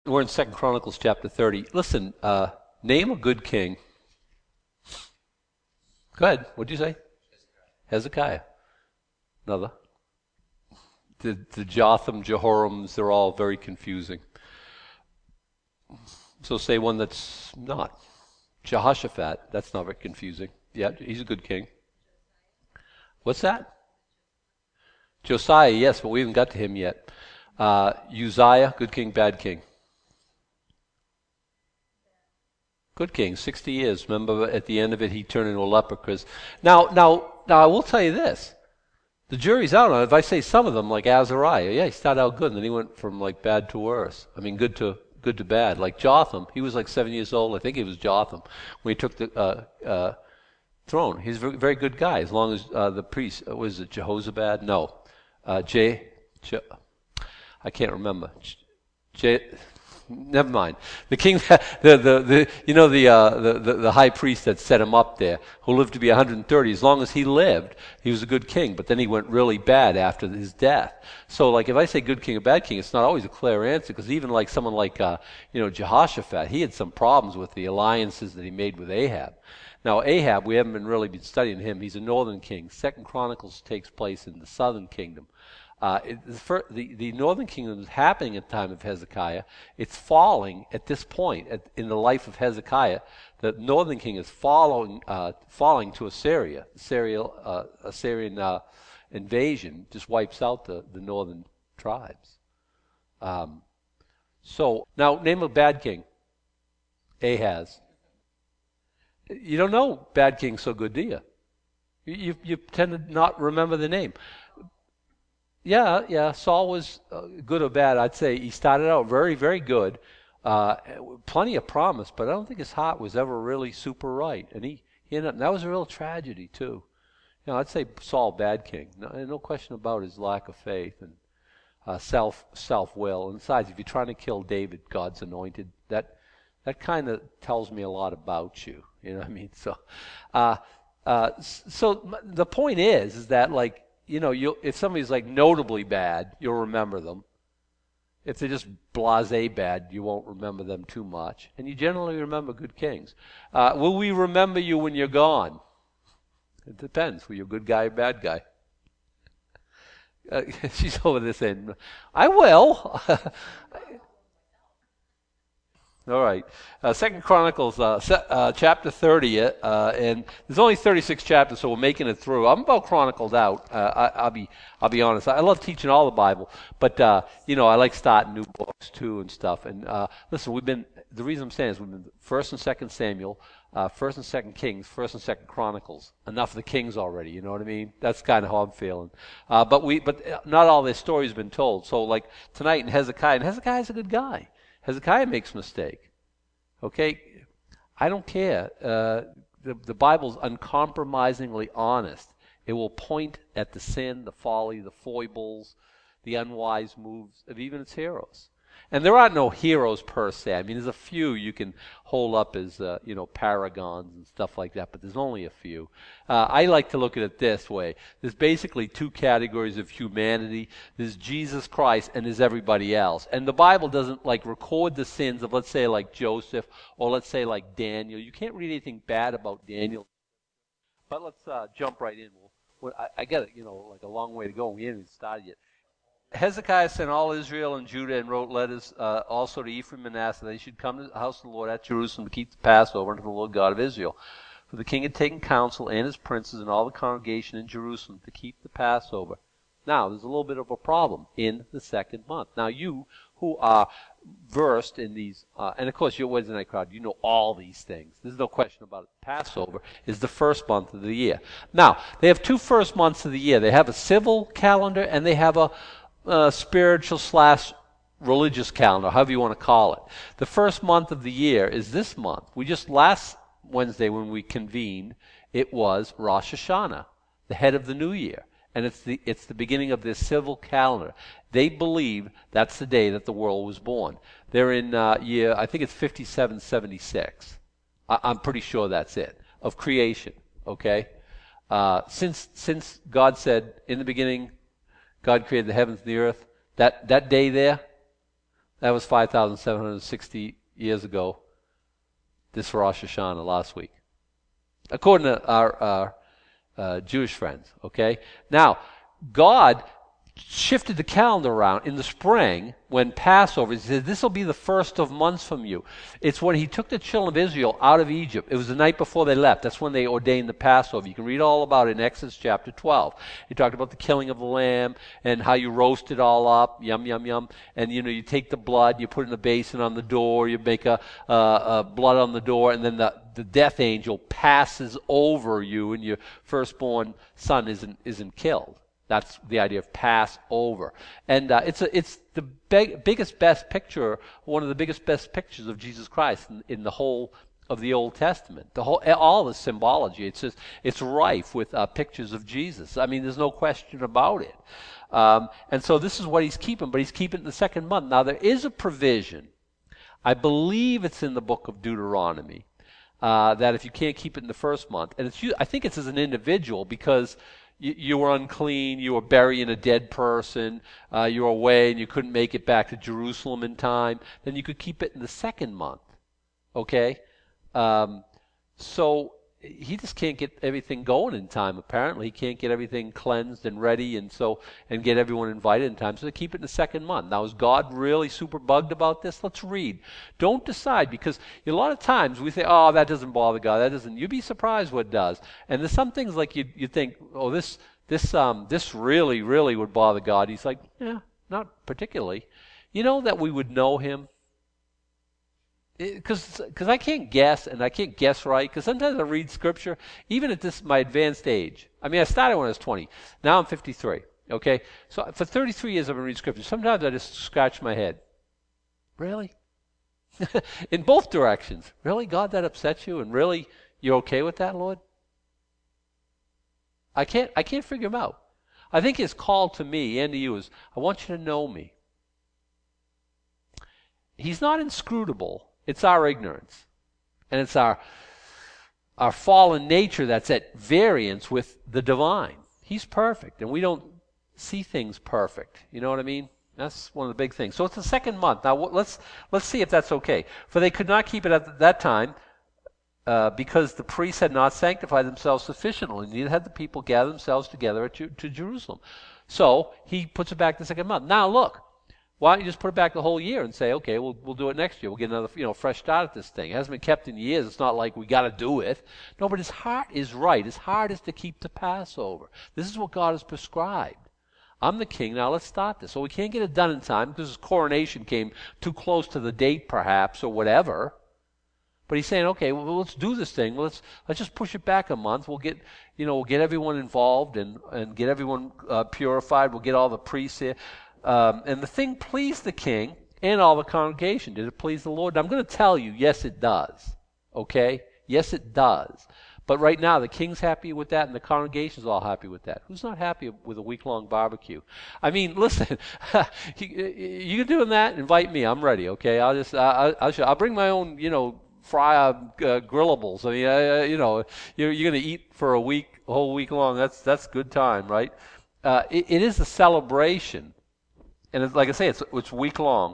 We're in Second Chronicles chapter 30. Listen, name a good king. Go ahead. What'd you say? Hezekiah. Another. The Jotham, Jehorams, they're all very confusing. So say one that's not. Jehoshaphat, that's not very confusing. Yeah, he's a good king. What's that? Josiah, yes, but we haven't got to him yet. Uzziah, good king, bad king. Good king, 60 years. Remember, at the end of it, he turned into a leper. Now, I will tell you this. The jury's out on it. If I say some of them, like Azariah, yeah, he started out good, and then he went from like bad to worse. I mean, good to bad. Like Jotham, he was like 7 years old. I think he was Jotham when he took the throne. He's a very, very good guy, as long as the priest was it Jehozabad? No, I can't remember. Never mind. The king, the high priest that set him up there, who lived to be 130. As long as he lived, he was a good king. But then he went really bad after his death. So, like, if I say good king or bad king, it's not always a clear answer. Because even like someone like, Jehoshaphat, he had some problems with the alliances that he made with Ahab. Now, Ahab, we haven't really been studying him. He's a northern king. Second Chronicles takes place in the southern kingdom. The northern kingdom is happening at the time of Hezekiah. It's falling at this point in the life of Hezekiah. The northern king is falling to Assyria. Assyrian invasion just wipes out the northern tribes. So now name a bad king. Ahaz. You don't know bad king so good, do you? You tend to not remember the name. Yeah. Saul was good or bad. I'd say he started out very, very good. Plenty of promise, but I don't think his heart was ever really super right. And he ended up, and that was a real tragedy, too. I'd say Saul, bad king. No question about his lack of faith and self-will. And besides, if you're trying to kill David, God's anointed, that kind of tells me a lot about you. You know what I mean? So, so the point is that, like, if somebody's like notably bad, you'll remember them. If they're just blasé bad, you won't remember them too much. And you generally remember good kings. Will we remember you when you're gone? It depends. Were you a good guy or bad guy? She's over there saying, I will. All right. Second Chronicles, chapter 30, and there's only 36 chapters, so we're making it through. I'm about chronicled out. I'll be honest. I love teaching all the Bible, but I like starting new books too and stuff. And listen, the reason I'm saying is we've been First and Second Samuel, First and Second Kings, First and Second Chronicles. Enough of the kings already. You know what I mean? That's kind of how I'm feeling. But not all their stories have been told. So like tonight in Hezekiah, and Hezekiah's a good guy. Hezekiah makes a mistake. Okay? I don't care. The Bible's uncompromisingly honest. It will point at the sin, the folly, the foibles, the unwise moves of even its heroes. And there aren't no heroes per se. I mean, there's a few you can hold up as, paragons and stuff like that, but there's only a few. I like to look at it this way. There's basically two categories of humanity. There's Jesus Christ and there's everybody else. And the Bible doesn't, record the sins of, let's say, like Joseph or let's say, like Daniel. You can't read anything bad about Daniel. But let's jump right in. I get it, a long way to go. We haven't even started yet. Hezekiah sent all Israel and Judah and wrote letters also to Ephraim and Manasseh that they should come to the house of the Lord at Jerusalem to keep the Passover unto the Lord God of Israel. For the king had taken counsel and his princes and all the congregation in Jerusalem to keep the Passover. Now, there's a little bit of a problem in the second month. Now, you who are versed in these, and of course, you're Wednesday night crowd, you know all these things. There's no question about it. Passover is the first month of the year. Now, they have two first months of the year. They have a civil calendar and they have a spiritual/religious calendar, however you want to call it. The first month of the year is this month. Last Wednesday when we convened, it was Rosh Hashanah, the head of the new year. And it's the beginning of this civil calendar. They believe that's the day that the world was born. They're in year, I think it's 5776. I'm pretty sure that's it, of creation, okay? Since God said, in the beginning, God created the heavens and the earth. That day there, That was 5,760 years ago, this Rosh Hashanah last week, according to our Jewish friends, okay? Now, God shifted the calendar around in the spring when Passover. He said, this will be the first of months from you. It's when he took the children of Israel out of Egypt. It was the night before they left. That's when they ordained the Passover. You can read all about it in Exodus chapter 12. He talked about the killing of the lamb and how you roast it all up, yum, yum, yum. And, you take the blood, you put it in a basin on the door, you make a blood on the door, and then the death angel passes over you and your firstborn son isn't killed. That's the idea of Passover. And it's the biggest, best picture, one of the biggest, best pictures of Jesus Christ in the whole of the Old Testament. All the symbology. It's rife with pictures of Jesus. I mean, there's no question about it. And so this is what he's keeping, but he's keeping it in the second month. Now, there is a provision. I believe it's in the book of Deuteronomy, that if you can't keep it in the first month, and I think it's as an individual because you were unclean, you were burying a dead person, you were away and you couldn't make it back to Jerusalem in time, then you could keep it in the second month, okay? So he just can't get everything going in time, apparently. He can't get everything cleansed and ready and get everyone invited in time, so they keep it in the second month. Now, is God really super bugged about this? Let's read. Don't decide, because a lot of times we say, oh, that doesn't bother God. That doesn't. You'd be surprised what it does. And there's some things like you think, oh, this really, really would bother God. He's like, yeah, not particularly. You know that we would know him? Because I can't guess, and I can't guess right, because sometimes I read Scripture, even at my advanced age. I mean, I started when I was 20. Now I'm 53, okay? So for 33 years I've been reading Scripture. Sometimes I just scratch my head. Really? In both directions. Really? God, that upsets you? And really, you're okay with that, Lord? I can't figure him out. I think his call to me and to you is, I want you to know me. He's not inscrutable. It's our ignorance. And it's our fallen nature that's at variance with the divine. He's perfect, and we don't see things perfect. You know what I mean? That's one of the big things. So it's the second month. Now let's see if that's okay. For they could not keep it at that time because the priests had not sanctified themselves sufficiently, neither had the people gathered themselves together to Jerusalem. So he puts it back the second month. Now look. Why don't you just put it back the whole year and say, okay, we'll do it next year. We'll get another fresh start at this thing. It hasn't been kept in years. It's not like we got to do it. No, but his heart is right. His heart is to keep the Passover. This is what God has prescribed. I'm the king. Now let's start this. So we can't get it done in time because his coronation came too close to the date, perhaps, or whatever. But he's saying, okay, well, let's do this thing. Let's just push it back a month. We'll get everyone involved and get everyone purified. We'll get all the priests here. And the thing pleased the king and all the congregation. Did it please the Lord? I'm going to tell you, yes, it does. Okay? Yes, it does. But right now, the king's happy with that, and the congregation's all happy with that. Who's not happy with a week-long barbecue? I mean, listen, you're doing that, invite me. I'm ready, okay? I'll bring my own, fryer grillables. I mean, you're going to eat for a whole week long. That's good time, right? It is a celebration. And like I say, it's week long.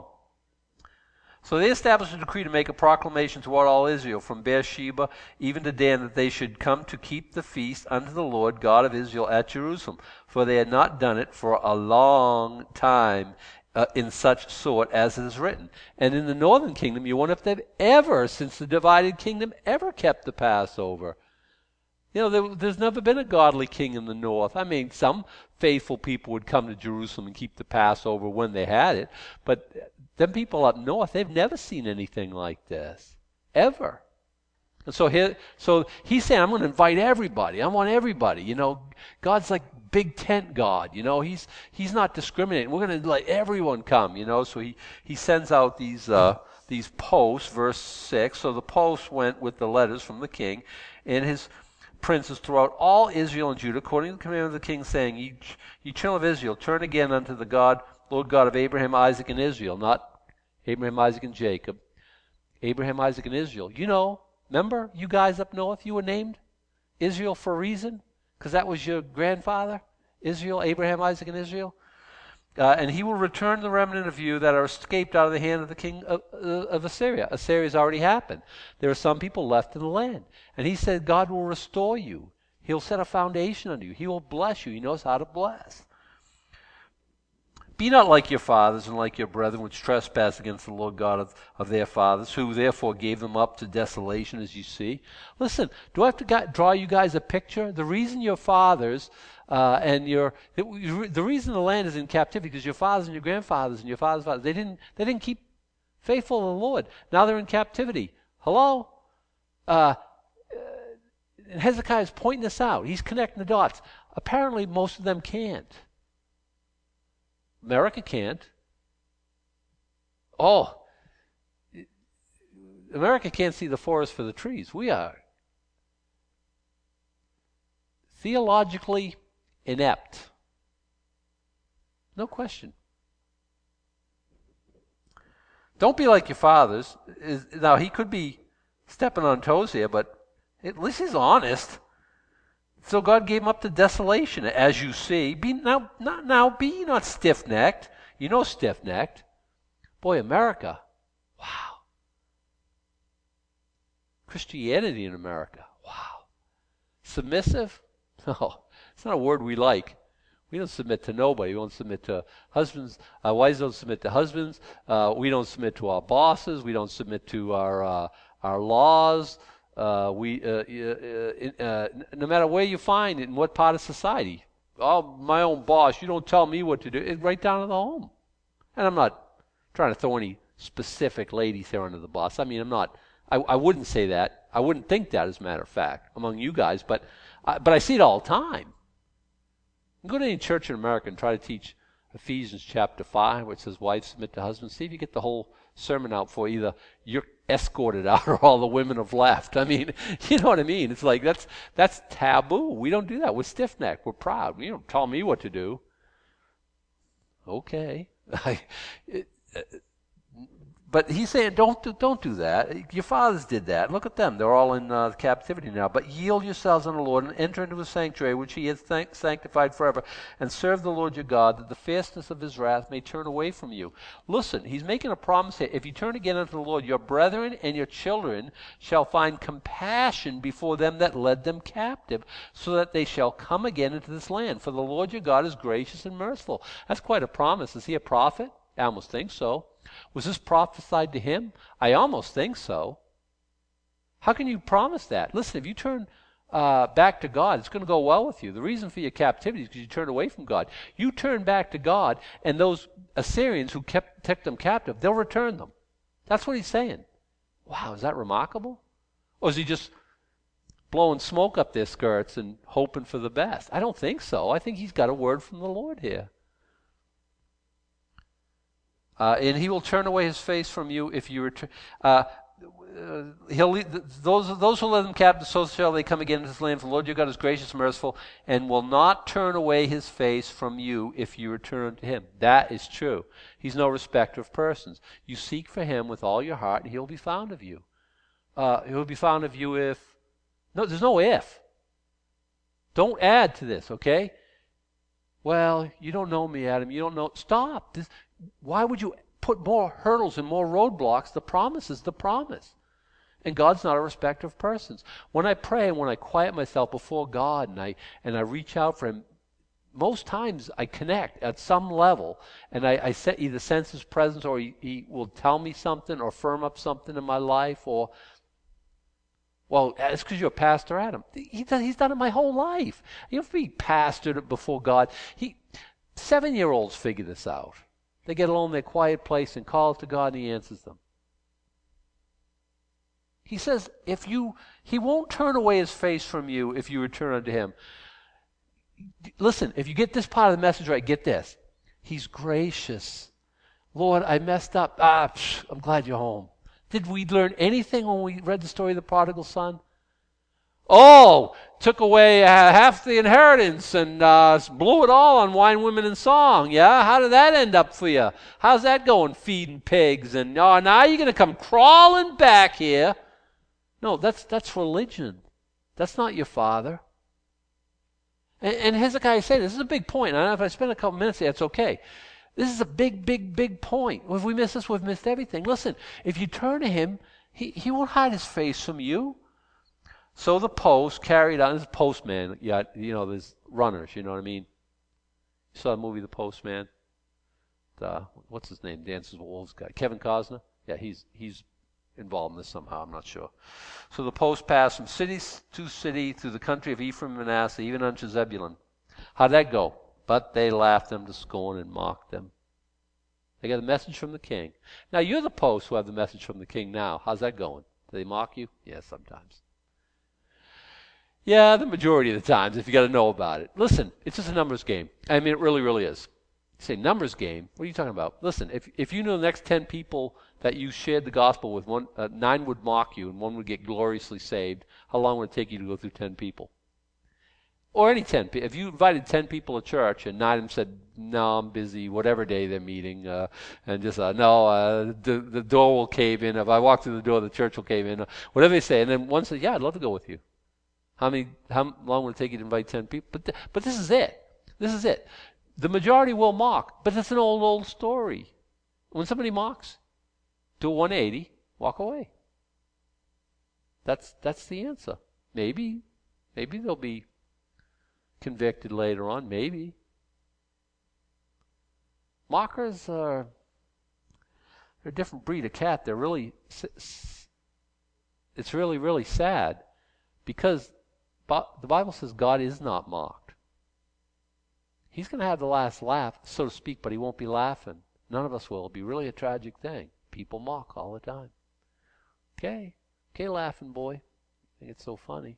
So they established a decree to make a proclamation toward all Israel, from Beersheba even to Dan, that they should come to keep the feast unto the Lord God of Israel at Jerusalem. For they had not done it for a long time in such sort as it is written. And in the northern kingdom, you wonder if they've ever, since the divided kingdom, ever kept the Passover. There's never been a godly king in the north. I mean, some faithful people would come to Jerusalem and keep the Passover when they had it, but them people up north, they've never seen anything like this, ever. And so he's saying, I'm going to invite everybody. I want everybody. God's like big tent God. He's not discriminating. We're going to let everyone come. So he sends out these posts, verse 6. So the posts went with the letters from the king and his princes throughout all Israel and Judah, according to the commandment of the king, saying, Ye children of Israel, turn again unto the Lord God of Abraham, Isaac, and Israel. Not Abraham, Isaac, and Jacob. Abraham, Isaac, and Israel. Remember, you guys up north, you were named Israel for a reason? Because that was your grandfather? Israel, Abraham, Isaac, and Israel? And he will return the remnant of you that are escaped out of the hand of the king of Assyria. Assyria's already happened. There are some people left in the land. And he said God will restore you. He'll set a foundation on you. He will bless you. He knows how to bless. Be not like your fathers and like your brethren, which trespass against the Lord God of their fathers, who therefore gave them up to desolation, as you see. Listen, do I have to draw you guys a picture? The reason your fathers the reason the land is in captivity, because your fathers and your grandfathers and your fathers' fathers, they didn't keep faithful to the Lord. Now they're in captivity. Hello? Hezekiah's pointing this out. He's connecting the dots. Apparently, most of them can't. America can't. Oh, America can't see the forest for the trees. We are theologically inept. No question. Don't be like your fathers. Now, he could be stepping on toes here, but at least he's honest. So God gave him up to desolation, as you see. Be not stiff-necked. You know stiff-necked. Boy, America. Wow. Christianity in America. Wow. Submissive? No, it's not a word we like. We don't submit to nobody. We don't submit to husbands. Wives don't submit to husbands. We don't submit to our bosses. We don't submit to our laws. No matter where you find it, in what part of society. Oh, my own boss, you don't tell me what to do. It's right down to the home. And I'm not trying to throw any specific ladies here under the bus. I mean, I wouldn't say that. I wouldn't think that, as a matter of fact, among you guys. But I see it all the time. Go to any church in America and try to teach Ephesians chapter 5, where it says, wives submit to husbands. See if you get the whole sermon out for either you're escorted out or all the women have left. I mean, you know what I mean? It's like that's taboo. We don't do that. We're stiff-necked. We're proud. You don't tell me what to do. Okay. But he's saying, don't do that. Your fathers did that. Look at them. They're all in captivity now. But yield yourselves unto the Lord and enter into his sanctuary, which he has sanctified forever, and serve the Lord your God, that the fierceness of his wrath may turn away from you. Listen, he's making a promise here. If you turn again unto the Lord, your brethren and your children shall find compassion before them that led them captive, so that they shall come again into this land. For the Lord your God is gracious and merciful. That's quite a promise. Is he a prophet? I almost think so. Was this prophesied to him? I almost think so. How can you promise that? Listen, if you turn back to God, it's going to go well with you. The reason for your captivity is because you turned away from God. You turn back to God, and those Assyrians who kept them captive, they'll return them. That's what he's saying. Wow, is that remarkable? Or is he just blowing smoke up their skirts and hoping for the best? I don't think so. I think he's got a word from the Lord here. And he will turn away his face from you if you return. Those who let them captive, so shall they come again into this land. For the Lord your God is gracious and merciful, and will not turn away his face from you if you return to him. That is true. He's no respecter of persons. You seek for him with all your heart, and he'll be found of you. He'll be found of you if. No, there's no if. Don't add to this, okay? Well, you don't know me, Adam. You don't know. Stop. Why would you put more hurdles and more roadblocks? The promise is the promise. And God's not a respecter of persons. When I pray and when I quiet myself before God and I reach out for him, most times I connect at some level, and I either sense his presence, or he will tell me something or firm up something in my life, or, well, it's because you're a pastor, Adam. He's done it my whole life. You have to be pastored before God. 7-year-olds figure this out. They get alone in their quiet place and call to God, and he answers them. He says, he won't turn away his face from you if you return unto him. Listen, if you get this part of the message right, get this. He's gracious. Lord, I messed up. I'm glad you're home. Did we learn anything when we read the story of the prodigal son? Oh, took away half the inheritance and blew it all on wine, women, and song. Yeah, how did that end up for you? How's that going, feeding pigs? And now you're going to come crawling back here. No, that's religion. That's not your father. And Hezekiah said, this is a big point. I don't know if I spend a couple minutes here, it's okay. This is a big, big, big point. If we miss this, we've missed everything. Listen, if you turn to him, he won't hide his face from you. So the post carried on. This postman, yeah, there's runners, you know what I mean? You saw the movie The Postman? What's his name? Dances with Wolves guy. Kevin Costner? Yeah, he's involved in this somehow, I'm not sure. So the post passed from city to city through the country of Ephraim and Manasseh, even unto Zebulun. How'd that go? But they laughed them to scorn and mocked them. They got a message from the king. Now, you're the post who have the message from the king now. How's that going? Do they mock you? Yeah, sometimes. Yeah, the majority of the times, if you got to know about it. Listen, it's just a numbers game. I mean, it really, really is. You say, numbers game? What are you talking about? Listen, if you know the next 10 people that you shared the gospel with, 9 would mock you and 1 would get gloriously saved, how long would it take you to go through 10 people? Or any 10 people. If you invited 10 people to church and 9 of them said, no, I'm busy, whatever day they're meeting, and just, the door will cave in. If I walk through the door, the church will cave in. Whatever they say. And then one says, yeah, I'd love to go with you. How long will it take you to invite 10 people? But this is it. This is it. The majority will mock, but it's an old story. When somebody mocks, do a 180, walk away. That's the answer. Maybe they'll be convicted later on. Maybe. Mockers are a different breed of cat. They're really, it's really, really sad because the Bible says God is not mocked. He's going to have the last laugh, so to speak, but he won't be laughing. None of us will. It'll be really a tragic thing. People mock all the time. Okay, laughing boy. I think it's so funny.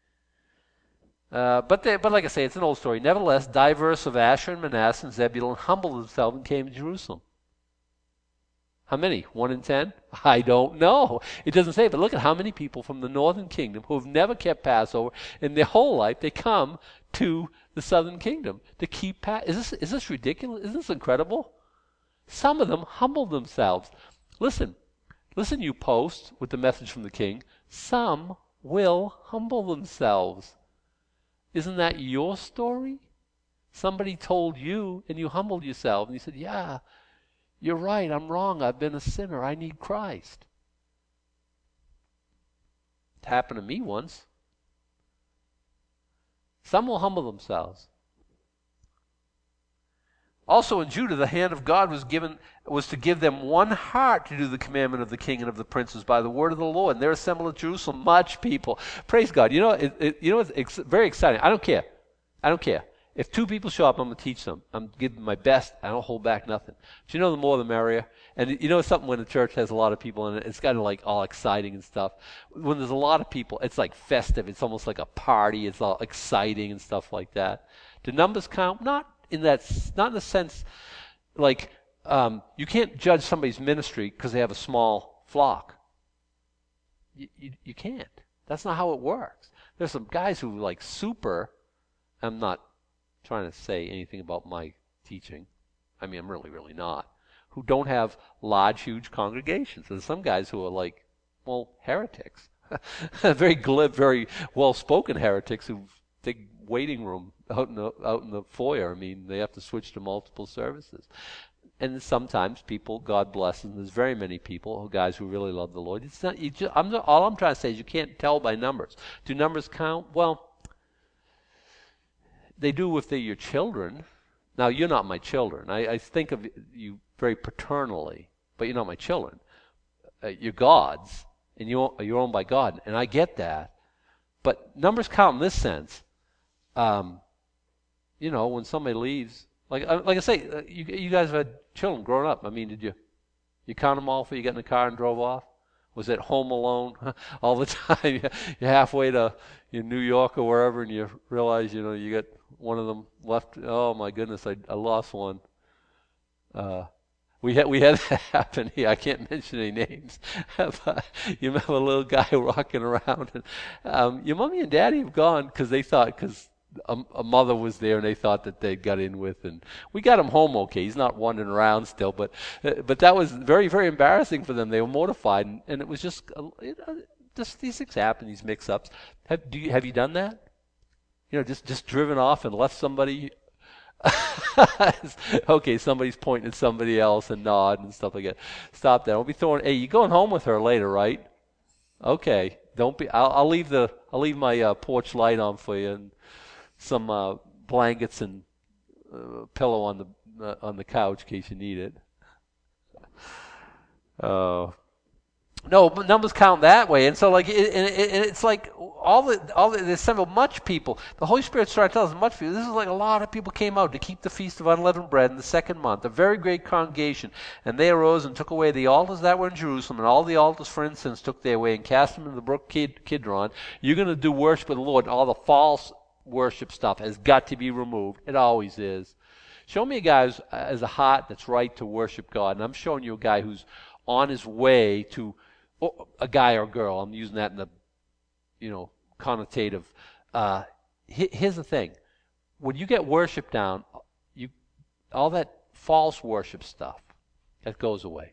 But like I say, it's an old story. Nevertheless, diverse of Asher and Manasseh and Zebulun humbled themselves and came to Jerusalem. How many? 1 in 10? I don't know. It doesn't say, but look at how many people from the northern kingdom who have never kept Passover in their whole life, they come to the southern kingdom to keep Passover. Is this ridiculous? Isn't this incredible? Some of them humbled themselves. Listen, you post with the message from the king. Some will humble themselves. Isn't that your story? Somebody told you and you humbled yourself and you said, yeah, you're right, I'm wrong, I've been a sinner, I need Christ. It happened to me once. Some will humble themselves. Also in Judah, the hand of God was to give them one heart to do the commandment of the king and of the princes by the word of the Lord. And they're assembled at Jerusalem, much people. Praise God. It's very exciting. I don't care. If 2 people show up, I'm going to teach them. I'm giving my best. I don't hold back nothing. But the more the merrier. And something when the church has a lot of people in it, it's kind of like all exciting and stuff. When there's a lot of people, it's like festive. It's almost like a party. It's all exciting and stuff like that. Do numbers count? Not in the sense like you can't judge somebody's ministry because they have a small flock. You can't. That's not how it works. There's some guys who like super. I'm not trying to say anything about my teaching. I mean, I'm really, really not. Who don't have large, huge congregations. There's some guys who are like, heretics. Very glib, very well-spoken heretics who take waiting room out in the foyer. I mean, they have to switch to multiple services. And sometimes people, God bless them, there's very many people, guys who really love the Lord. It's not. All I'm trying to say is you can't tell by numbers. Do numbers count? Well, they do if they're your children. Now, you're not my children. I think of you very paternally, but you're not my children. You're God's, and you're owned by God, and I get that. But numbers count in this sense. When somebody leaves, like I say, you guys have had children growing up. I mean, did you count them all before you got in the car and drove off? Was it Home Alone all the time? You're halfway to New York or wherever, and you realize, you got one of them left. Oh my goodness, I lost one. We had that happen here. I can't mention any names. But you remember a little guy walking around, and your mommy and daddy have gone because they thought a mother was there and they thought that they got in with, and we got him home okay. He's not wandering around still, but that was very, very embarrassing for them. They were mortified, and it was just these things happen, these mix-ups. Have you done that? Just driven off and left somebody Okay, somebody's pointing at somebody else and nod and stuff like that. Stop that. Don't be throwing. Hey, you going home with her later, right? Okay. Don't be. I'll leave my porch light on for you and some blankets and pillow on the couch in case you need it. No, but numbers count that way, and so like it's like there's several much people. The Holy Spirit started telling us much people. This is like a lot of people came out to keep the feast of unleavened bread in the second month. A very great congregation, and they arose and took away the altars that were in Jerusalem, and all the altars for incense took they away and cast them in the brook Kidron. You're going to do worship of the Lord, and all the false worship stuff has got to be removed. It always is. Show me a guy who has a heart that's right to worship God, and I'm showing you a guy who's on his way to. A guy or girl, I'm using that in the, connotative. Here's the thing. When you get worship down, all that false worship stuff, that goes away.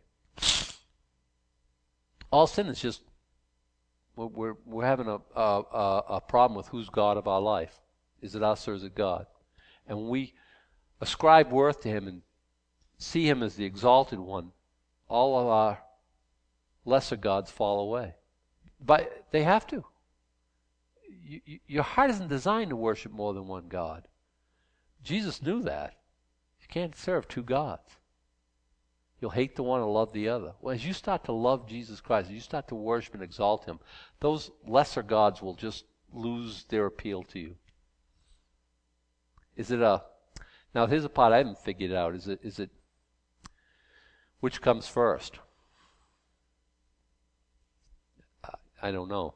All sin is just, we're having a problem with who's God of our life. Is it us or is it God? And when we ascribe worth to Him and see Him as the exalted one, all of our lesser gods fall away. But they have to. Your heart isn't designed to worship more than one God. Jesus knew that. You can't serve two gods. You'll hate the one and love the other. Well, as you start to love Jesus Christ, as you start to worship and exalt Him, those lesser gods will just lose their appeal to you. Now here's a part I haven't figured out. Is it, which comes first? I don't know.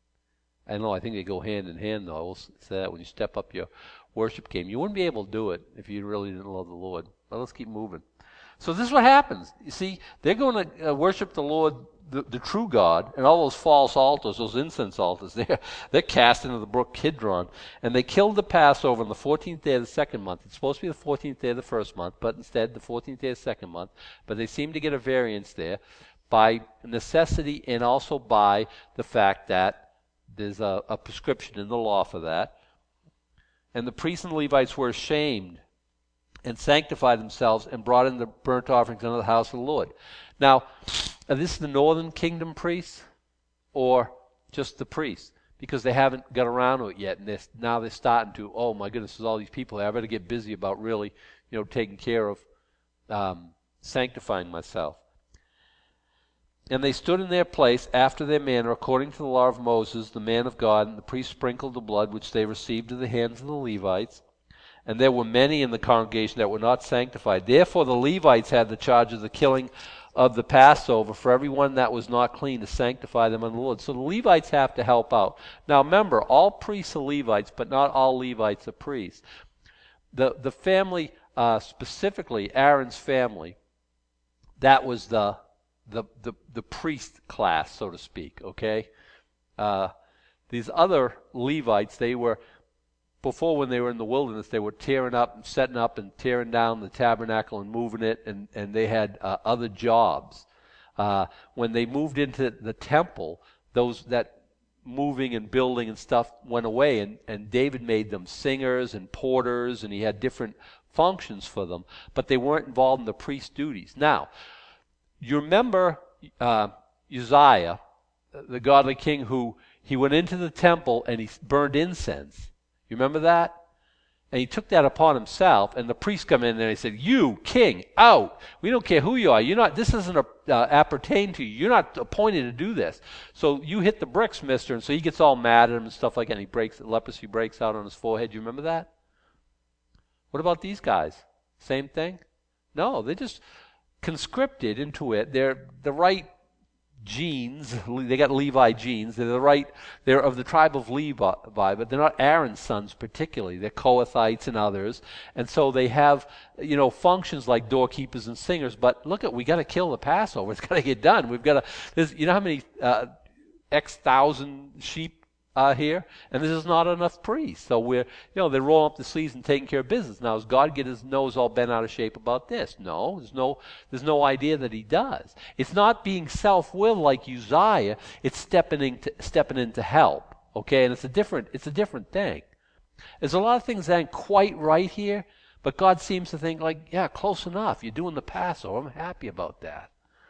I think they go hand in hand, though. I will say that when you step up your worship game. You wouldn't be able to do it if you really didn't love the Lord. But let's keep moving. So this is what happens. You see, they're going to worship the Lord, the true God, and all those false altars, those incense altars, they're cast into the brook Kidron. And they killed the Passover on the 14th day of the second month. It's supposed to be the 14th day of the first month, but instead the 14th day of the second month. But they seem to get a variance there, by necessity and also by the fact that there's a prescription in the law for that. And the priests and the Levites were ashamed and sanctified themselves and brought in the burnt offerings into the house of the Lord. Now, are this the northern kingdom priests or just the priests? Because they haven't got around to it yet, and now they're starting to, oh my goodness, there's all these people here. I better get busy about really, taking care of sanctifying myself. And they stood in their place after their manner, according to the law of Moses, the man of God, and the priest sprinkled the blood which they received of the hands of the Levites. And there were many in the congregation that were not sanctified. Therefore the Levites had the charge of the killing of the Passover for everyone that was not clean, to sanctify them unto the Lord. So the Levites have to help out. Now remember, all priests are Levites, but not all Levites are priests. The family, specifically Aaron's family, that was the priest class, so to speak, okay? These other Levites, they were, before when they were in the wilderness, they were tearing up and setting up and tearing down the tabernacle and moving it, and they had other jobs. When they moved into the temple, that moving and building and stuff went away, and David made them singers and porters, and he had different functions for them, but they weren't involved in the priest duties. Now, you remember Uzziah, the godly king, who he went into the temple and he burned incense. You remember that? And he took that upon himself, and the priests come in there and he said, "You, king, out. We don't care who you are. You're not. This doesn't appertain to you. You're not appointed to do this. So you hit the bricks, mister." And so he gets all mad at him and stuff like that, and leprosy breaks out on his forehead. You remember that? What about these guys? Same thing? No, they're just conscripted into it. They're the right genes. They got Levi genes. They're of the tribe of Levi, but they're not Aaron's sons particularly. They're Kohathites and others. And so they have, functions like doorkeepers and singers. But we got to kill the Passover. It's got to get done. We've got to, you know how many X thousand sheep here, and this is not enough priests. So they're rolling up the sleeves and taking care of business. Now, does God get his nose all bent out of shape about this? No, there's no idea that he does. It's not being self-willed like Uzziah. It's stepping in to help. Okay, and it's a different thing. There's a lot of things that ain't quite right here, But God seems to think like, yeah, close enough. You're doing the Passover. I'm happy about that.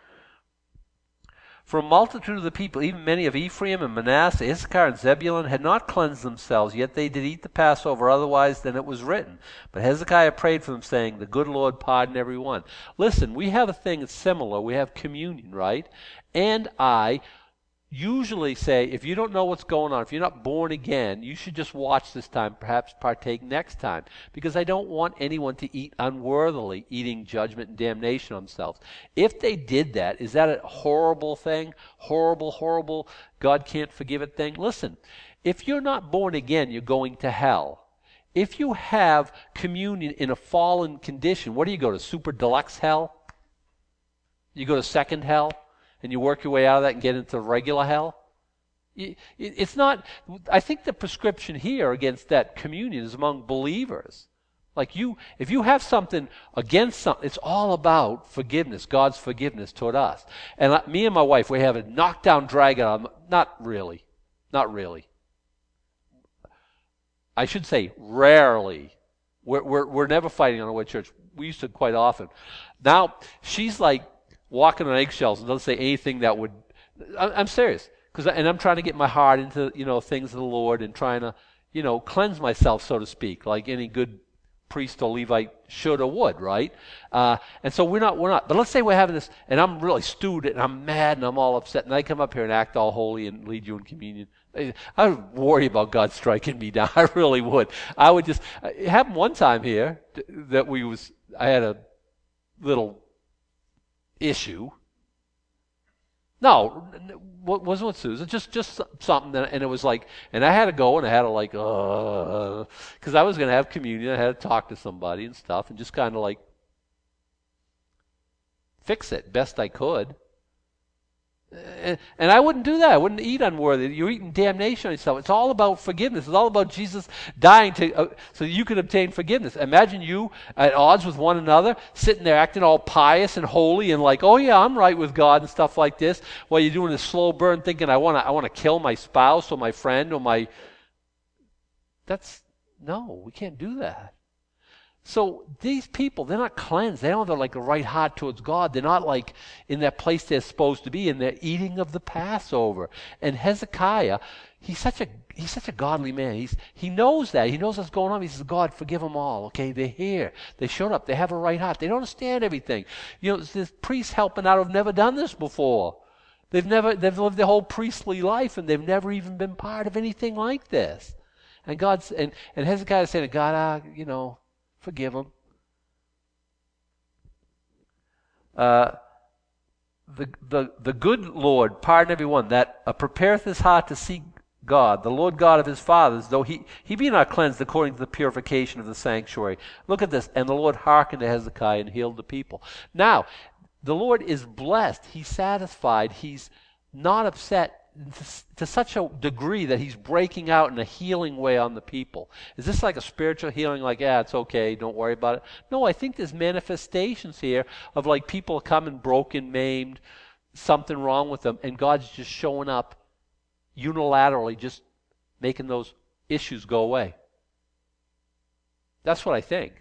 For a multitude of the people, even many of Ephraim and Manasseh, Issachar and Zebulun, had not cleansed themselves, yet they did eat the Passover otherwise than it was written. But Hezekiah prayed for them, saying, the good Lord pardon every one. Listen, we have a thing that's similar. We have communion, right? And I usually say, if you don't know what's going on, if you're not born again, you should just watch this time, perhaps partake next time. Because I don't want anyone to eat unworthily, eating judgment and damnation on themselves. If they did that, is that a horrible thing? Horrible, God can't forgive it thing? Listen, if you're not born again, you're going to hell. If you have communion in a fallen condition, what do you go to, super deluxe hell? You go to second hell? And you work your way out of that and get into regular hell? It's not, I think the prescription here against that communion is among believers. Like if you have something against something, it's all about forgiveness, God's forgiveness toward us. And me and my wife, we have a knockdown, drag out. Not really. I should say rarely. We're never fighting on our way to church. We used to quite often. Now, she's like, walking on eggshells and doesn't say anything that would. I'm serious, and I'm trying to get my heart into things of the Lord and trying to cleanse myself, so to speak, like any good priest or Levite should or would, right? And so we're not. But let's say we're having this, and I'm really stewed and I'm mad and I'm all upset, and I come up here and act all holy and lead you in communion. I would worry about God striking me down. I really would. I would just. It happened one time here that I had a little issue. No, wasn't with Susan. Just something, and it was like, and I had to go, and I had to like, because I was going to have communion. I had to talk to somebody and stuff, and just kind of like fix it best I could. And I wouldn't do that. I wouldn't eat unworthy. You're eating damnation on yourself. It's all about forgiveness. It's all about Jesus dying so you can obtain forgiveness. Imagine you at odds with one another, sitting there acting all pious and holy and like, oh yeah, I'm right with God and stuff like this, while you're doing this slow burn thinking, I want to kill my spouse or my friend or my... No, we can't do that. So these people, they're not cleansed. They don't have like a right heart towards God. They're not like in that place they're supposed to be, and they're eating of the Passover. And Hezekiah, he's such a godly man. He knows that. He knows what's going on. He says, God, forgive them all. Okay, they're here. They showed up. They have a right heart. They don't understand everything. There's priests helping out who've never done this before. They've lived their whole priestly life, and they've never even been part of anything like this. And Hezekiah is saying, God, forgive them. The good Lord pardon everyone that prepareth his heart to seek God, the Lord God of his fathers, though he be not cleansed according to the purification of the sanctuary. Look at this. And the Lord hearkened to Hezekiah and healed the people. Now, the Lord is blessed. He's satisfied. He's not upset to such a degree that he's breaking out in a healing way on the people. Is this like a spiritual healing, like, it's okay, don't worry about it? No, I think there's manifestations here of like people coming broken, maimed, something wrong with them, and God's just showing up unilaterally, just making those issues go away. That's what I think.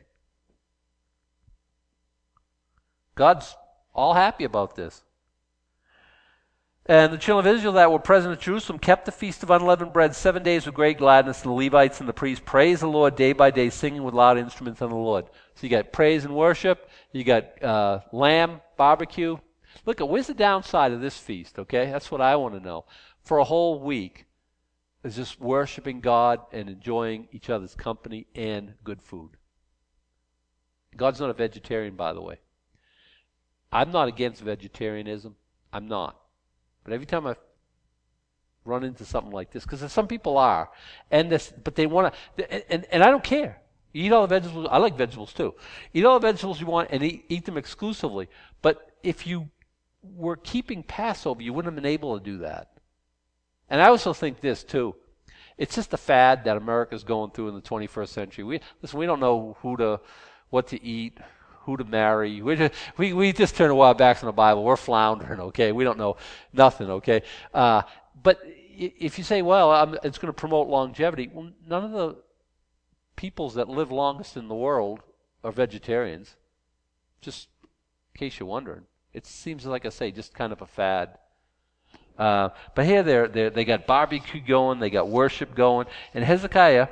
God's all happy about this. And the children of Israel that were present at Jerusalem kept the feast of unleavened bread 7 days with great gladness, and the Levites and the priests praised the Lord day by day, singing with loud instruments unto the Lord. So you got praise and worship, you got lamb, barbecue. Look, where's the downside of this feast, okay? That's what I want to know. For a whole week, is just worshiping God and enjoying each other's company and good food. God's not a vegetarian, by the way. I'm not against vegetarianism. I'm not. But every time I run into something like this, because some people are, but they want to, and I don't care. You eat all the vegetables. I like vegetables too. Eat all the vegetables you want and eat them exclusively. But if you were keeping Passover, you wouldn't have been able to do that. And I also think this too. It's just a fad that America's going through in the 21st century. We don't know what to eat, who to marry. We just turned a while back on the Bible. We're floundering, okay? We don't know nothing, okay? But if you say, well, it's going to promote longevity, well, none of the peoples that live longest in the world are vegetarians. Just in case you're wondering. It seems like I say, just kind of a fad. But here they got barbecue going, they got worship going, and Hezekiah,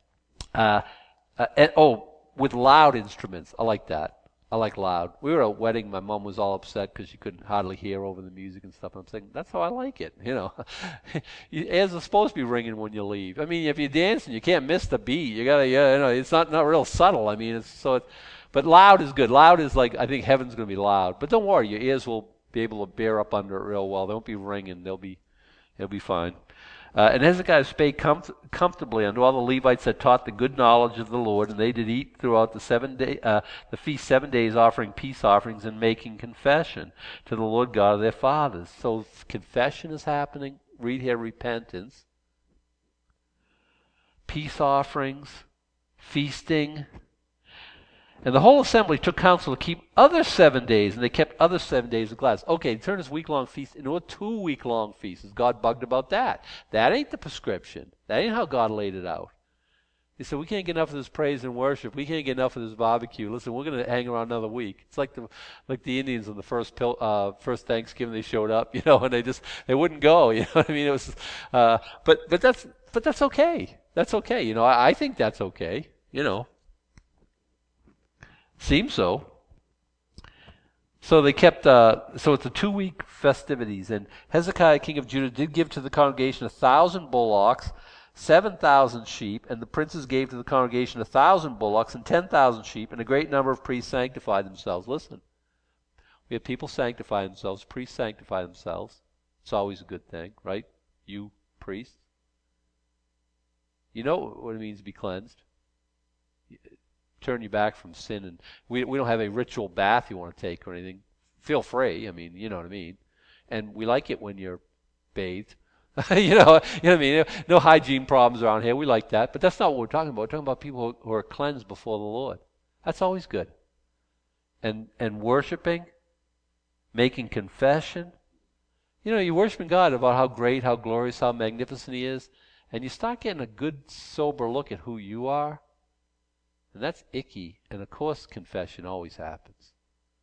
with loud instruments. I like that. I like loud. We were at a wedding. My mom was all upset because she couldn't hardly hear over the music and stuff. I'm saying, that's how I like it. Ears are supposed to be ringing when you leave. I mean, if you're dancing, you can't miss the beat. You gotta, it's not real subtle. I mean, but loud is good. Loud is like, I think heaven's going to be loud. But don't worry, your ears will be able to bear up under it real well. They won't be ringing. They'll be fine. And Hezekiah spake comfortably unto all the Levites that taught the good knowledge of the Lord, and they did eat throughout the feast 7 days, offering peace offerings and making confession to the Lord God of their fathers. So confession is happening. Read here, repentance, peace offerings, feasting. And the whole assembly took counsel to keep other 7 days, and they kept other 7 days of gladness. Okay, turn this week-long feast into a 2-week-long feast. Is God bugged about that? That ain't the prescription. That ain't how God laid it out. He said, we can't get enough of this praise and worship. We can't get enough of this barbecue. Listen, we're going to hang around another week. It's like the Indians on the first Thanksgiving they showed up, and they wouldn't go. You know what I mean? It was, but that's okay. That's okay. I think that's okay. Seems so. So they kept, so it's a 2-week festivities. And Hezekiah, king of Judah, did give to the congregation 1,000 bullocks, 7,000 sheep, and the princes gave to the congregation 1,000 bullocks and 10,000 sheep, and a great number of priests sanctified themselves. Listen, we have people sanctify themselves, priests sanctify themselves. It's always a good thing, right? You, priests. You know what it means to be cleansed. Turn you back from sin, and we don't have a ritual bath you want to take or anything. Feel free. I mean, you know what I mean. And we like it when you're bathed. you know what I mean. No hygiene problems around here. We like that, but that's not what we're talking about. We're talking about people who are cleansed before the Lord. That's always good. And worshiping, making confession. You're worshiping God about how great, how glorious, how magnificent He is, and you start getting a good, sober look at who you are. And that's icky. And of course, confession always happens.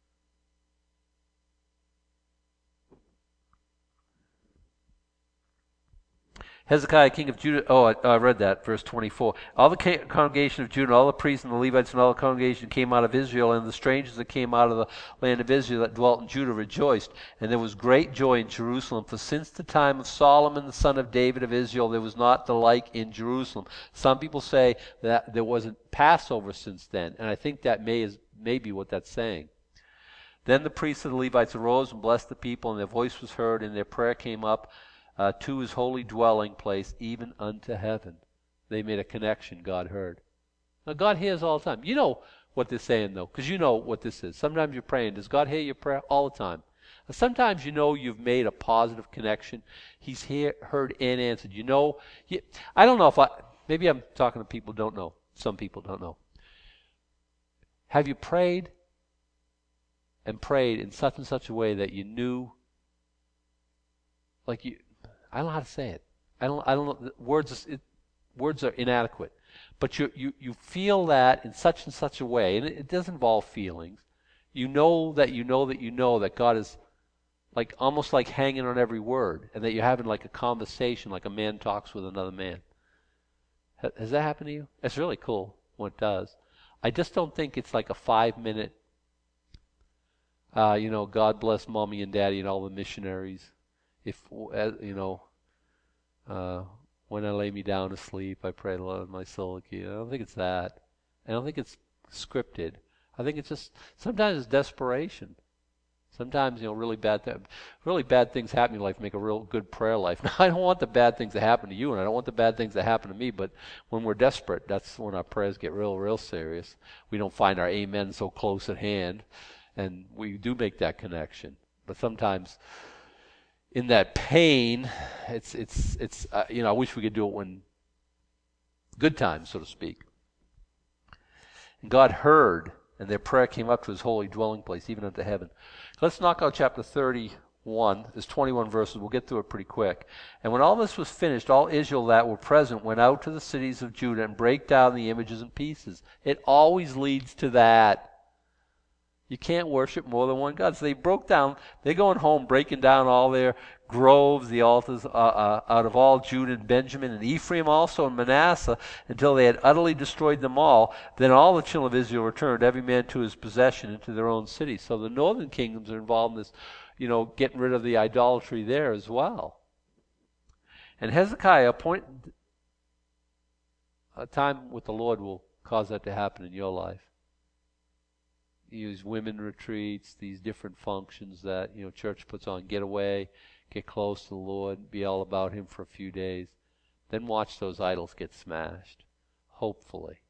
Hezekiah, king of Judah, I read that, verse 24. All the congregation of Judah, all the priests and the Levites and all the congregation came out of Israel, and the strangers that came out of the land of Israel that dwelt in Judah rejoiced. And there was great joy in Jerusalem, for since the time of Solomon, the son of David of Israel, there was not the like in Jerusalem. Some people say that there wasn't Passover since then, and I think that may be what that's saying. Then the priests and the Levites arose and blessed the people, and their voice was heard, and their prayer came up to His holy dwelling place, even unto heaven. They made a connection. God heard. Now, God hears all the time. You know what they're saying, though, because you know what this is. Sometimes you're praying. Does God hear your prayer? All the time. Sometimes you've made a positive connection. He's heard and answered. I don't know maybe I'm talking to people who don't know. Some people don't know. Have you prayed and prayed in such and such a way that you knew, I don't know how to say it. I don't know. Words are inadequate. But you feel that in such and such a way, and it does involve feelings. You know that God is almost like hanging on every word, and that you're having like a conversation, like a man talks with another man. Has that happened to you? It's really cool when it does. I just don't think it's like a 5-minute, God bless Mommy and Daddy and all the missionaries. When I lay me down to sleep, I pray, Lord, my soul. I don't think it's that. I don't think it's scripted. I think it's just, sometimes it's desperation. Sometimes, really bad things happen in your life make a real good prayer life. Now, I don't want the bad things to happen to you, and I don't want the bad things to happen to me, but when we're desperate, that's when our prayers get real, real serious. We don't find our amen so close at hand, and we do make that connection. But sometimes in that pain, it's I wish we could do it when good times, so to speak. And God heard, and their prayer came up to His holy dwelling place, even unto heaven. Let's knock out chapter 31 1. There's 21 verses. We'll get through it pretty quick. And when all this was finished, all Israel that were present went out to the cities of Judah and brake down the images in pieces. It always leads to that. You can't worship more than one God. So they broke down, they're going home, breaking down all their groves, the altars out of all Judah and Benjamin and Ephraim also and Manasseh, until they had utterly destroyed them all. Then all the children of Israel returned, every man to his possession, into their own cities. So the northern kingdoms are involved in this, getting rid of the idolatry there as well. And Hezekiah appointed a time with the Lord will cause that to happen in your life. Use women retreats, these different functions that church puts on. Get away, get close to the Lord, be all about Him for a few days. Then watch those idols get smashed, hopefully.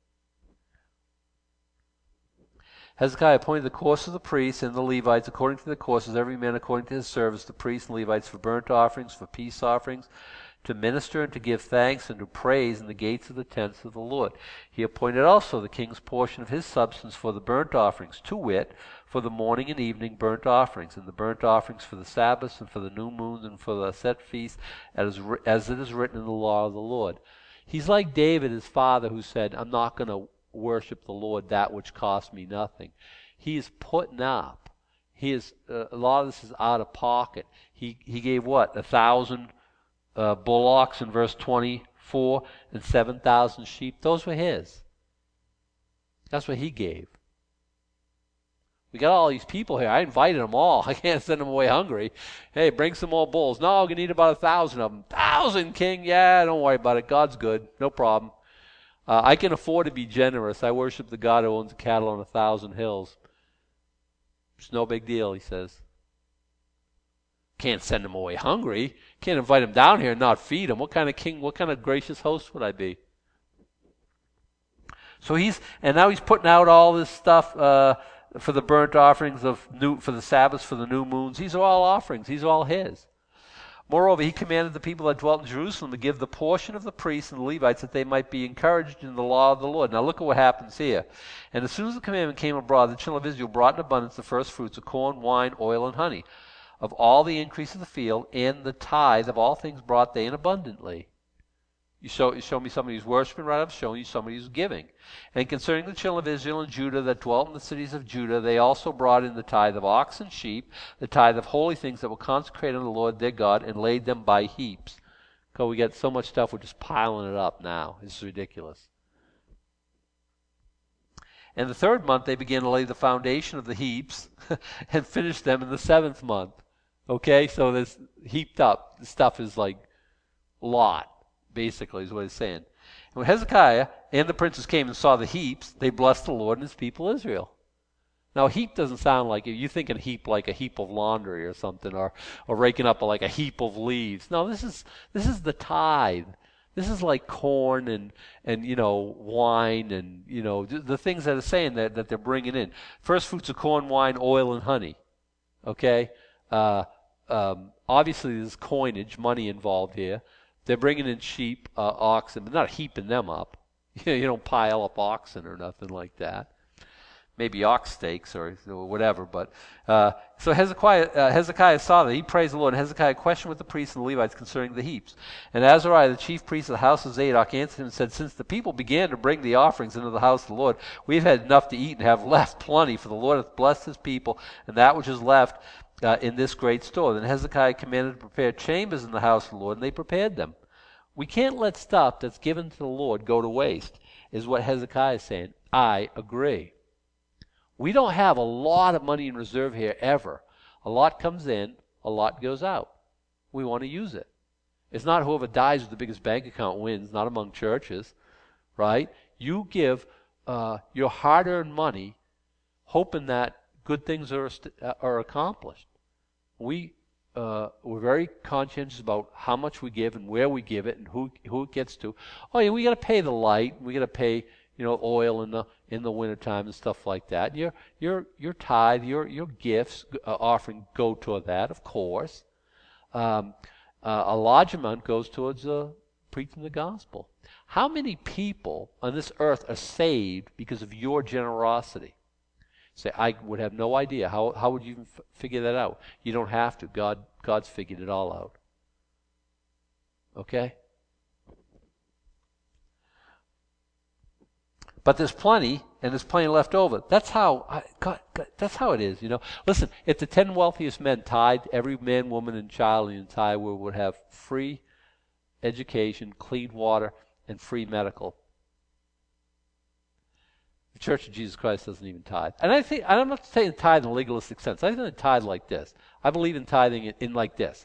Hezekiah appointed the course of the priests and the Levites according to the courses, every man according to his service, the priests and Levites for burnt offerings, for peace offerings, to minister and to give thanks and to praise in the gates of the tents of the Lord. He appointed also the king's portion of his substance for the burnt offerings, to wit, for the morning and evening burnt offerings, and the burnt offerings for the Sabbaths and for the new moons and for the set feasts, as it is written in the law of the Lord. He's like David, his father, who said, I'm not going to worship the Lord that which cost me nothing. He is putting up. He is a lot of this is out of pocket. He gave what? 1,000 bullocks in verse 24 and 7,000 sheep. Those were his. That's what he gave. We got all these people here. I invited them all. I can't send them away hungry. Hey, bring some more bulls. No, we need about 1,000 of them. 1,000, king? Yeah, don't worry about it. God's good. No problem. I can afford to be generous. I worship the God who owns cattle on 1,000 hills. It's no big deal, he says. Can't send them away hungry. Can't invite them down here and not feed them. What kind of king, what kind of gracious host would I be? So now he's putting out all this stuff for the burnt offerings for the Sabbaths, for the new moons. These are all offerings. These are all his. Moreover, he commanded the people that dwelt in Jerusalem to give the portion of the priests and the Levites that they might be encouraged in the law of the Lord. Now look at what happens here. And as soon as the commandment came abroad, the children of Israel brought in abundance the first fruits of corn, wine, oil, and honey, of all the increase of the field, and the tithe of all things brought they in abundantly. You show me somebody who's worshiping, right? I'm showing you somebody who's giving. And concerning the children of Israel and Judah that dwelt in the cities of Judah, they also brought in the tithe of ox and sheep, the tithe of holy things that were consecrated unto the Lord their God, and laid them by heaps. Because we get so much stuff, we're just piling it up now. It's ridiculous. And the third month they began to lay the foundation of the heaps and finished them in the 7th month. Okay, so this heaped up. This stuff is like a lot. Basically, is what he's saying. And when Hezekiah and the princes came and saw the heaps, they blessed the Lord and his people Israel. Now, a heap doesn't sound like, you think a heap like a heap of laundry or something, or raking up like a heap of leaves. No, this is the tithe. This is like corn and wine and the things that are saying that they're bringing in. First fruits of corn, wine, oil, and honey. Okay, obviously there's coinage, money involved here. They're bringing in sheep, oxen, but not heaping them up. You don't pile up oxen or nothing like that. Maybe ox steaks or whatever. But so Hezekiah saw that. He praised the Lord. And Hezekiah questioned with the priests and the Levites concerning the heaps. And Azariah, the chief priest of the house of Zadok, answered him and said, since the people began to bring the offerings into the house of the Lord, we've had enough to eat and have left plenty, for the Lord hath blessed his people, and that which is left in this great store. Then Hezekiah commanded to prepare chambers in the house of the Lord, and they prepared them. We can't let stuff that's given to the Lord go to waste, is what Hezekiah is saying. I agree. We don't have a lot of money in reserve here ever. A lot comes in, a lot goes out. We want to use it. It's not whoever dies with the biggest bank account wins, not among churches, right? You give your hard-earned money hoping that good things are accomplished. We're very conscientious about how much we give and where we give it and who it gets to. Oh yeah, we got to pay the light. We got to pay oil in the wintertime and stuff like that. Your tithe, your gifts offering go toward that, of course. A large amount goes towards preaching the gospel. How many people on this earth are saved because of your generosity? Say, I would have no idea. How would you even figure that out? You don't have to. God's figured it all out. Okay? But there's plenty, and there's plenty left over. That's how that's how it is, you know. Listen, if the 10 wealthiest men tithed, every man, woman, and child in the entire world would have free education, clean water, and free medical. The Church of Jesus Christ doesn't even tithe. And I'm not saying tithe in a legalistic sense. I think they tithe like this. I believe in tithing in like this.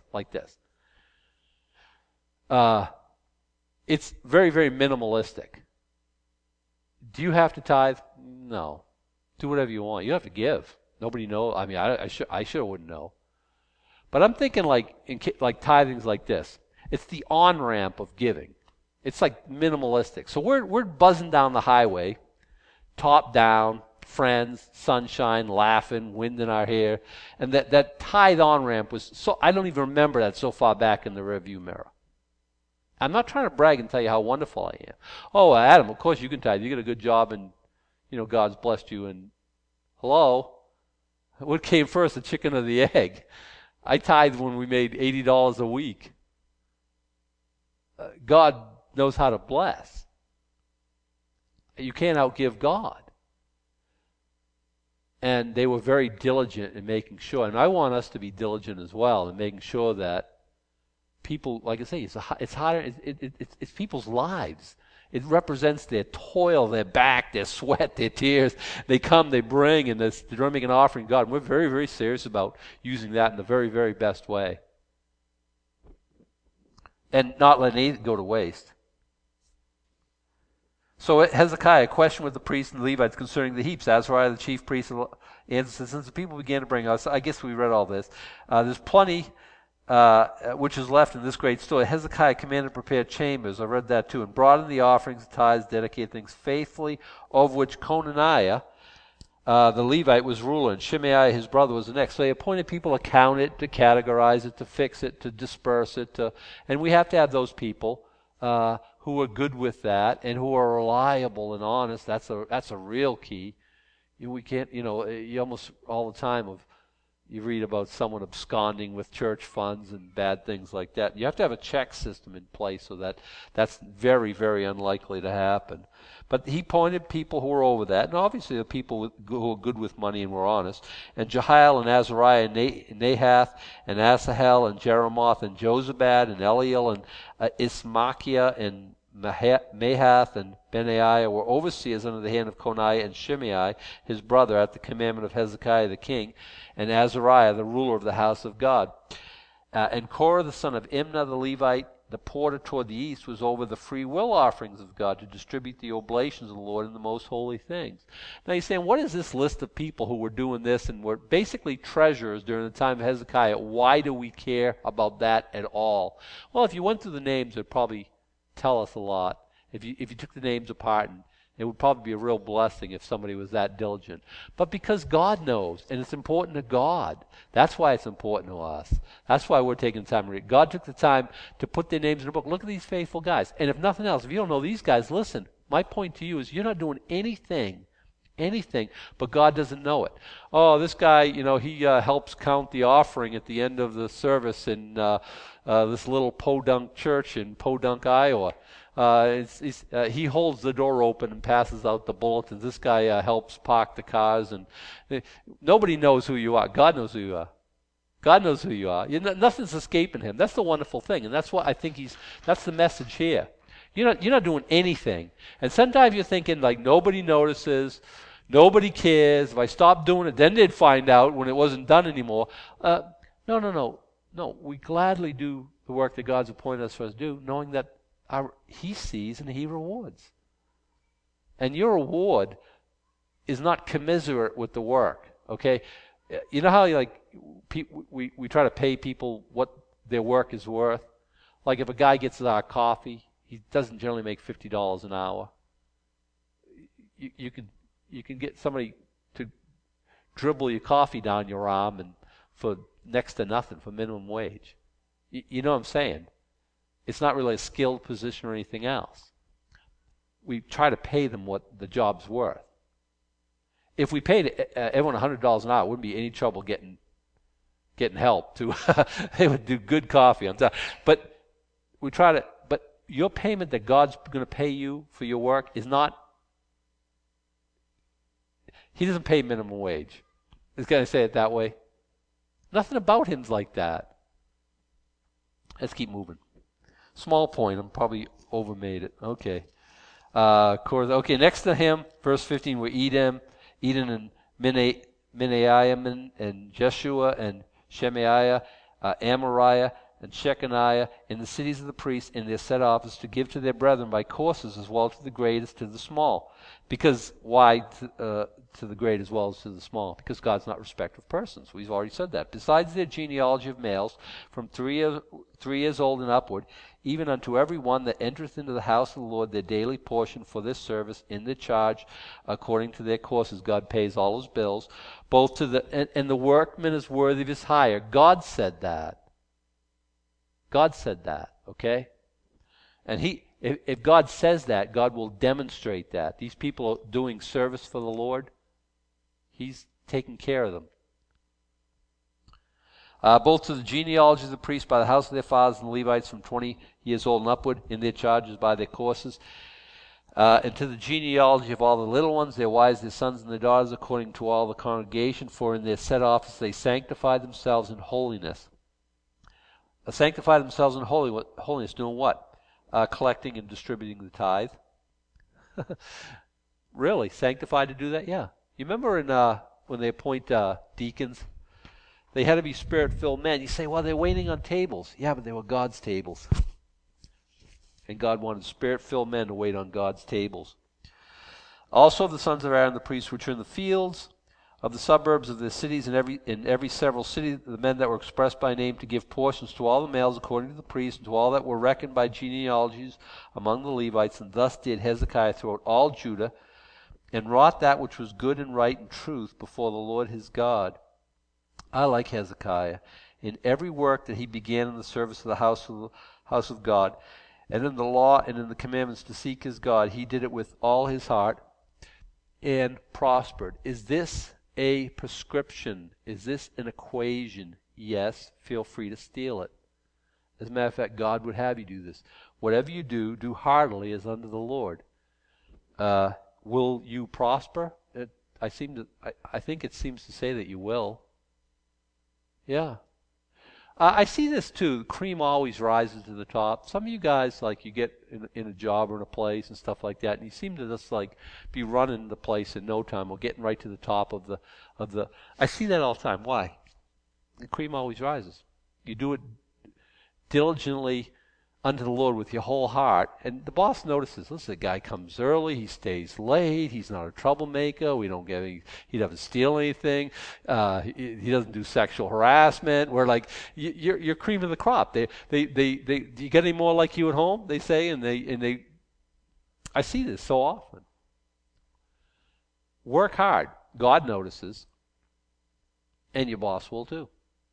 It's very, very minimalistic. Do you have to tithe? No. Do whatever you want. You have to give. Nobody knows. I mean, I sure wouldn't know. But I'm thinking like tithing's like this. It's the on-ramp of giving. It's like minimalistic. So we're buzzing down the highway, top down, friends, sunshine, laughing, wind in our hair, and that tithe on-ramp was so, I don't even remember that so far back in the rearview mirror. I'm not trying to brag and tell you how wonderful I am. Oh, Adam, of course you can tithe. You get a good job and, you know, God's blessed you. And hello? What came first, the chicken or the egg? I tithed when we made $80 a week. God knows how to bless. You can't outgive God. And they were very diligent in making sure. And I want us to be diligent as well in making sure that people, like I say, it's harder. It's people's lives. It represents their toil, their back, their sweat, their tears. They come, they bring, and they're making an offering to God. And we're very, very serious about using that in the very, very best way. And not letting it go to waste. So Hezekiah questioned with the priests and the Levites concerning the heaps. Azariah, the chief priest, answered, since the people began to bring us, I guess we read all this. There's plenty which is left in this great story. Hezekiah commanded to prepare chambers. I read that too. And brought in the offerings, tithes, dedicated things faithfully, of which Conaniah, the Levite, was ruler, and Shimei, his brother, was the next. So they appointed people to count it, to categorize it, to fix it, to disperse it. And we have to have those people who are good with that and who are reliable and honest. That's a real key. We can't, you almost all the time you read about someone absconding with church funds and bad things like that. You have to have a check system in place so that's very, very unlikely to happen. But he pointed people who were over that, and obviously the people who were good with money and were honest. And Jehiel and Azariah and Nahath and Asahel and Jeremoth and Jozabad and Eliel and Ismachiah and Mahath and Benaiah were overseers under the hand of Conaiah and Shimei, his brother, at the commandment of Hezekiah the king, and Azariah, the ruler of the house of God. And Korah, the son of Imnah, the Levite, the porter toward the east, was over the free will offerings of God to distribute the oblations of the Lord in the most holy things. Now you're saying, what is this list of people who were doing this and were basically treasurers during the time of Hezekiah? Why do we care about that at all? Well, if you went through the names, it'd probably tell us a lot. If you took the names apart, and it would probably be a real blessing if somebody was that diligent. But because God knows, and it's important to God, that's why it's important to us. That's why we're taking the time to read. God took the time to put their names in a book. Look at these faithful guys. And if nothing else, if you don't know these guys, listen, my point to you is you're not doing anything, but God doesn't know it. Oh, this guy, he helps count the offering at the end of the service in this little podunk church in Podunk, Iowa. He holds the door open and passes out the bulletins. This guy helps park the cars, and nobody knows who you are. God knows who you are. God knows who you are. Nothing's escaping him. That's the wonderful thing, and that's what I think that's the message here. You're not doing anything, and sometimes you're thinking like nobody notices, nobody cares. If I stop doing it, then they'd find out when it wasn't done anymore. No. We gladly do the work that God's appointed us for us to do, knowing that He sees and He rewards. And your reward is not commensurate with the work, okay? You know how we try to pay people what their work is worth? Like if a guy gets our coffee, he doesn't generally make $50 an hour. You can get somebody to dribble your coffee down your arm and for next to nothing, for minimum wage. You know what I'm saying? It's not really a skilled position or anything else. We try to pay them what the job's worth. If we paid everyone $100 an hour, it wouldn't be any trouble getting help to. They would do good coffee on top. But we try to. But your payment that God's going to pay you for your work is not. He doesn't pay minimum wage. He's going to say it that way. Nothing about him's like that. Let's keep moving. Small point. I'm probably overmade it. Okay. Okay. Next to him, verse 15, were Eden and Minaiah and Jeshua and Shemaiah, Amariah and Shechaniah in the cities of the priests in their set office to give to their brethren by courses as well to the great as to the small. Because why to the great as well as to the small? Because God's not respecter of persons. We've already said that. Besides their genealogy of males from 3 years old and upward, even unto every one that entereth into the house of the Lord their daily portion for this service in their charge according to their courses. God pays all his bills. Both to and the workman is worthy of his hire. God said that. God said that, okay? And if God says that, God will demonstrate that. These people are doing service for the Lord. He's taking care of them. Both to the genealogy of the priests by the house of their fathers and the Levites from 20 years old and upward in their charges by their courses. And to the genealogy of all the little ones, their wives, their sons, and their daughters, according to all the congregation, for in their set office they sanctify themselves in holiness. Sanctify themselves in holiness, doing what? Collecting and distributing the tithe. Really? Sanctified to do that? Yeah. You remember when they appoint deacons? They had to be Spirit-filled men. You say, well, they're waiting on tables. Yeah, but they were God's tables. And God wanted Spirit-filled men to wait on God's tables. Also the sons of Aaron the priests which are in the fields of the suburbs of the cities in every several city, the men that were expressed by name to give portions to all the males according to the priests, and to all that were reckoned by genealogies among the Levites. And thus did Hezekiah throughout all Judah, and wrought that which was good and right and truth before the Lord his God. I like Hezekiah. In every work that he began in the service of the house of God, and in the law and in the commandments to seek his God, he did it with all his heart and prospered. Is this a prescription? Is this an equation? Yes, feel free to steal it. As a matter of fact, God would have you do this. Whatever you do, do heartily as unto the Lord. Will you prosper? I think it seems to say that you will. Yeah. I see this too. Cream always rises to the top. Some of you guys, like, you get in a job or in a place and stuff like that, and you seem to just like be running the place in no time or getting right to the top of the. I see that all the time. Why? The cream always rises. You do it diligently unto the Lord with your whole heart, and the boss notices. Listen, the guy comes early, he stays late, he's not a troublemaker. He doesn't steal anything. He doesn't do sexual harassment. We're like, you're cream of the crop. Do you get any more like you at home? They say, and they. I see this so often. Work hard. God notices, and your boss will too.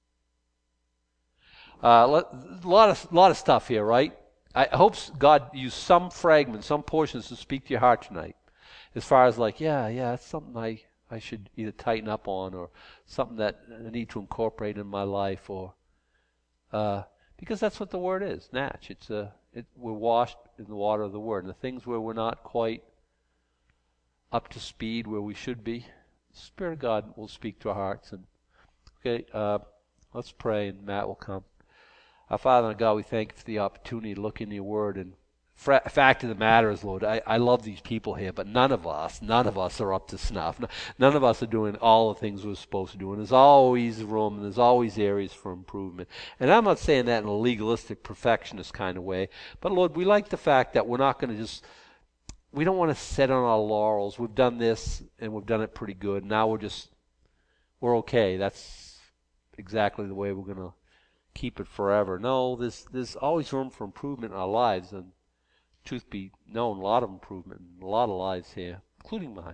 A lot of stuff here, right? I hope God used some fragments, some portions to speak to your heart tonight. As far as like, yeah, it's something I should either tighten up on, or something that I need to incorporate in my life, or because that's what the Word is. Natch. We're washed in the water of the Word. And the things where we're not quite up to speed where we should be, the Spirit of God will speak to our hearts. And okay, let's pray, and Matt will come. Our Father and God, we thank you for the opportunity to look into your Word. And fact of the matter is, Lord, I love these people here, but none of us are up to snuff. None of us are doing all the things we're supposed to do. And there's always room, and there's always areas for improvement. And I'm not saying that in a legalistic, perfectionist kind of way. But, Lord, we like the fact that we're not going to we don't want to sit on our laurels. We've done this, and we've done it pretty good. Now we're okay. That's exactly the way we're going to keep it forever. No, there's always room for improvement in our lives, and truth be known, a lot of improvement in a lot of lives here, including mine.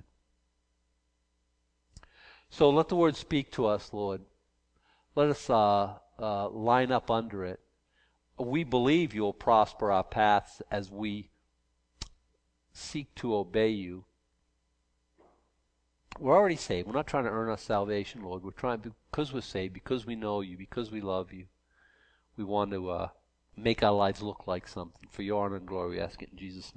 So let the Word speak to us, Lord. Let us line up under it. We believe you'll prosper our paths as we seek to obey you. We're already saved. We're not trying to earn our salvation, Lord. We're trying, because we're saved, because we know you, because we love you. We want to make our lives look like something. For your honor and glory, we ask it in Jesus' name.